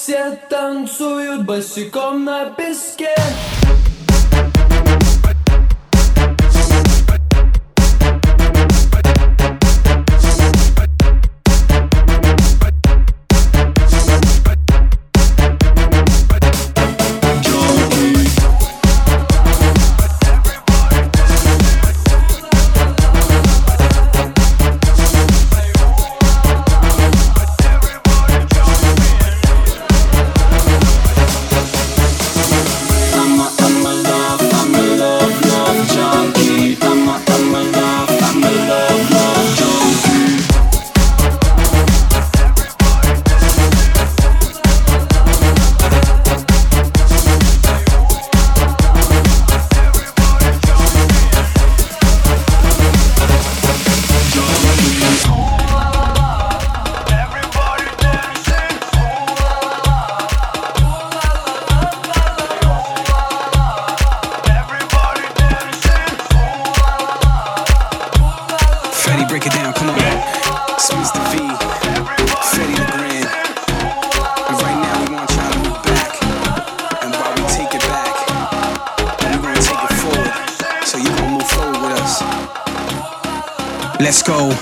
Все танцуют босиком на песке. Freddie, break it down, come on. It's Mr. V, Freddie the Grand. And right now we want y'all to move back. And while we take it back, we're gonna take it forward. So you're gonna move forward with us. Let's go.